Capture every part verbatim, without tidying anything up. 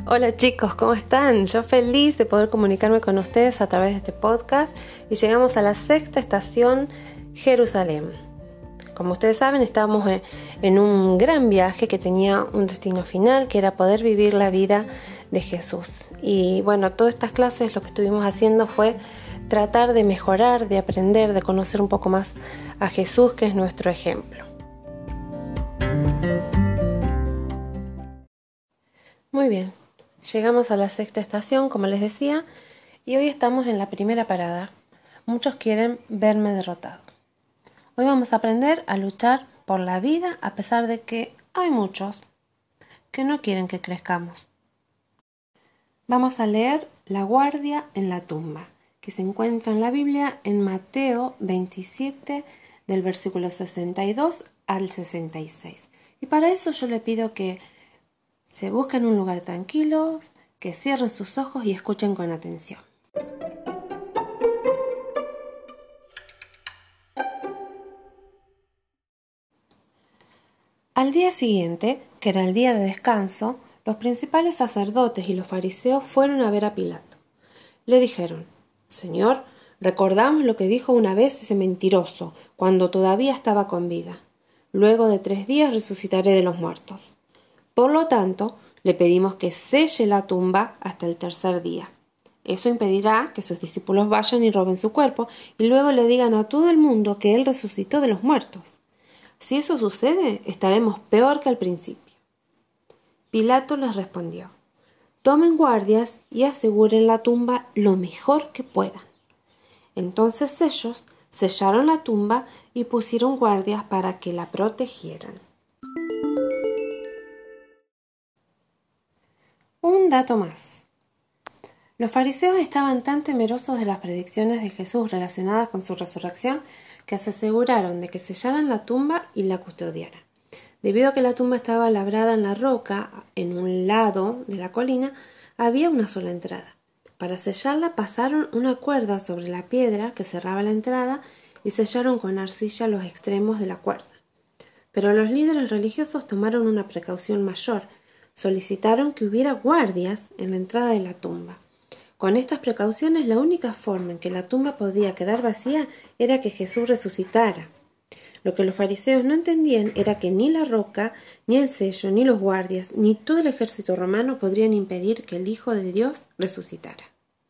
Hola chicos, ¿cómo están? Yo feliz de poder comunicarme con ustedes a través de este podcast y llegamos a la sexta estación, Jerusalén. Como ustedes saben, estábamos en, en un gran viaje que tenía un destino final, que era poder vivir la vida de Jesús. Y bueno, todas estas clases lo que estuvimos haciendo fue tratar de mejorar, de aprender, de conocer un poco más a Jesús, que es nuestro ejemplo. Muy bien, llegamos a la sexta estación, como les decía, y hoy estamos en la primera parada. Muchos quieren verme derrotado. Hoy vamos a aprender a luchar por la vida a pesar de que hay muchos que no quieren que crezcamos. Vamos a leer La guardia en la tumba, que se encuentra en la Biblia en Mateo veintisiete, del versículo sesenta y dos al sesenta y seis. Y para eso yo le pido que se busquen un lugar tranquilo, que cierren sus ojos y escuchen con atención. Al día siguiente, que era el día de descanso, los principales sacerdotes y los fariseos fueron a ver a Pilato. Le dijeron: «Señor, recordamos lo que dijo una vez ese mentiroso, cuando todavía estaba con vida. Luego de tres días resucitaré de los muertos. Por lo tanto, le pedimos que selle la tumba hasta el tercer día. Eso impedirá que sus discípulos vayan y roben su cuerpo y luego le digan a todo el mundo que él resucitó de los muertos. Si eso sucede, estaremos peor que al principio». Pilato les respondió: «Tomen guardias y aseguren la tumba lo mejor que puedan». Entonces ellos sellaron la tumba y pusieron guardias para que la protegieran. Un dato más. Los fariseos estaban tan temerosos de las predicciones de Jesús relacionadas con su resurrección que se aseguraron de que sellaran la tumba y la custodiaran. Debido a que la tumba estaba labrada en la roca, en un lado de la colina, había una sola entrada. Para sellarla pasaron una cuerda sobre la piedra que cerraba la entrada y sellaron con arcilla los extremos de la cuerda. Pero los líderes religiosos tomaron una precaución mayor. Solicitaron que hubiera guardias en la entrada de la tumba. Con estas precauciones, la única forma en que la tumba podía quedar vacía era que Jesús resucitara. Lo que los fariseos no entendían era que ni la roca, ni el sello, ni los guardias, ni todo el ejército romano podrían impedir que el Hijo de Dios resucitara.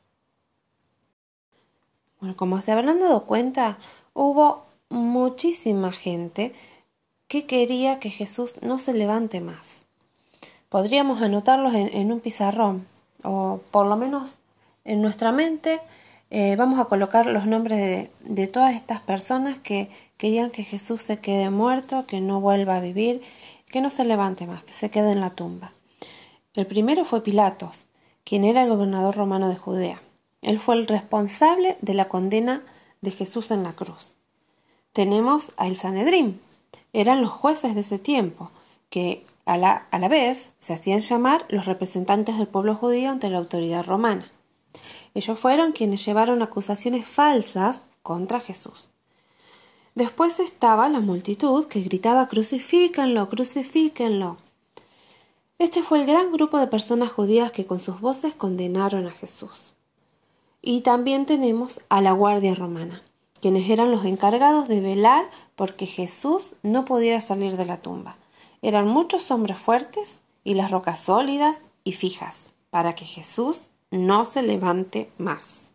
Bueno, como se habrán dado cuenta, hubo muchísima gente que quería que Jesús no se levante más. Podríamos anotarlos en, en un pizarrón, o por lo menos en nuestra mente eh, vamos a colocar los nombres de, de todas estas personas que querían que Jesús se quede muerto, que no vuelva a vivir, que no se levante más, que se quede en la tumba. El primero fue Pilatos, quien era el gobernador romano de Judea. Él fue el responsable de la condena de Jesús en la cruz. Tenemos al Sanedrín, eran los jueces de ese tiempo, que A la, a la vez se hacían llamar los representantes del pueblo judío ante la autoridad romana. Ellos fueron quienes llevaron acusaciones falsas contra Jesús. Después estaba la multitud que gritaba: «¡Crucifíquenlo, crucifíquenlo!». Este fue el gran grupo de personas judías que con sus voces condenaron a Jesús. Y también tenemos a la guardia romana, quienes eran los encargados de velar porque Jesús no pudiera salir de la tumba. Eran muchos hombres fuertes y las rocas sólidas y fijas para que Jesús no se levante más.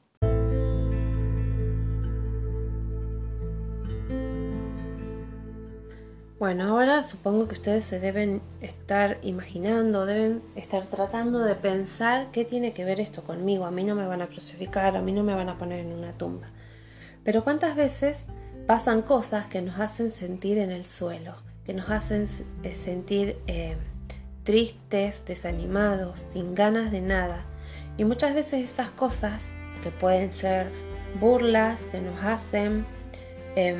Bueno, ahora supongo que ustedes se deben estar imaginando, deben estar tratando de pensar qué tiene que ver esto conmigo. A mí no me van a crucificar, a mí no me van a poner en una tumba. Pero ¿cuántas veces pasan cosas que nos hacen sentir en el suelo? Que nos hacen sentir eh, tristes, desanimados, sin ganas de nada. Y muchas veces esas cosas, que pueden ser burlas, que nos hacen... Eh,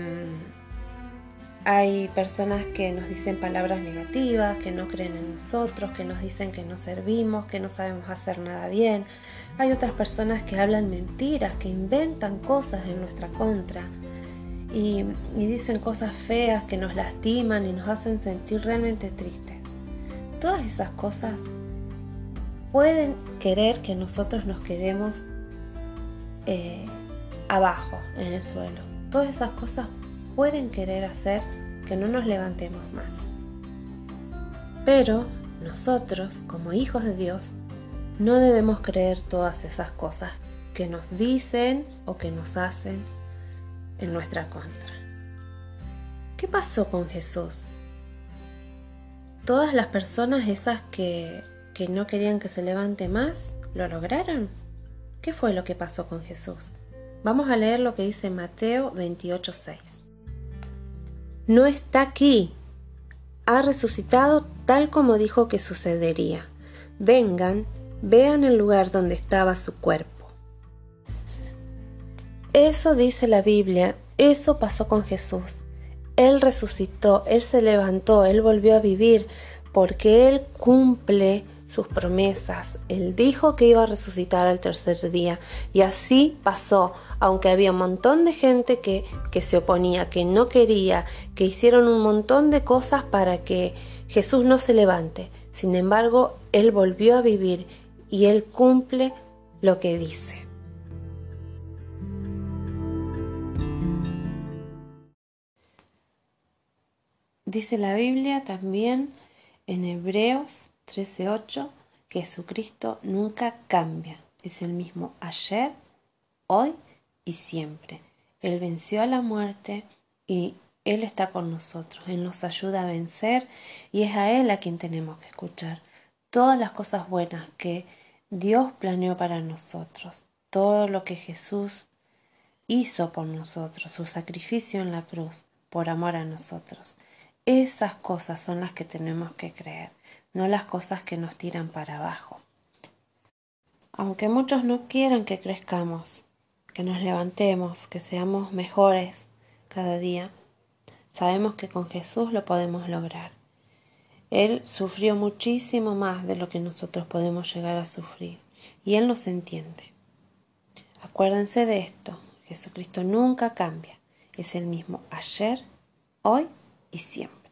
hay personas que nos dicen palabras negativas, que no creen en nosotros, que nos dicen que no servimos, que no sabemos hacer nada bien. Hay otras personas que hablan mentiras, que inventan cosas en nuestra contra. Y, y dicen cosas feas que nos lastiman y nos hacen sentir realmente tristes. Todas esas cosas pueden querer que nosotros nos quedemos eh, abajo, en el suelo. Todas esas cosas pueden querer hacer que no nos levantemos más. Pero nosotros, como hijos de Dios, no debemos creer todas esas cosas que nos dicen o que nos hacen en nuestra contra. ¿Qué pasó con Jesús? Todas las personas esas que, que no querían que se levante más, ¿lo lograron? ¿Qué fue lo que pasó con Jesús? Vamos a leer lo que dice Mateo veintiocho seis. No está aquí. Ha resucitado tal como dijo que sucedería. Vengan, vean el lugar donde estaba su cuerpo. Eso dice la Biblia, eso pasó con Jesús. Él resucitó, Él se levantó, Él volvió a vivir, porque Él cumple sus promesas. Él dijo que iba a resucitar al tercer día, y así pasó, aunque había un montón de gente que, que se oponía, que no quería, que hicieron un montón de cosas para que Jesús no se levante. Sin embargo, Él volvió a vivir y Él cumple lo que dice. Dice la Biblia también en Hebreos trece ocho que Jesucristo nunca cambia, es el mismo ayer, hoy y siempre. Él venció a la muerte y Él está con nosotros, Él nos ayuda a vencer y es a Él a quien tenemos que escuchar. Todas las cosas buenas que Dios planeó para nosotros, todo lo que Jesús hizo por nosotros, su sacrificio en la cruz, por amor a nosotros. Esas cosas son las que tenemos que creer, no las cosas que nos tiran para abajo. Aunque muchos no quieran que crezcamos, que nos levantemos, que seamos mejores cada día, sabemos que con Jesús lo podemos lograr. Él sufrió muchísimo más de lo que nosotros podemos llegar a sufrir, y Él nos entiende. Acuérdense de esto, Jesucristo nunca cambia, es el mismo ayer, hoy y siempre.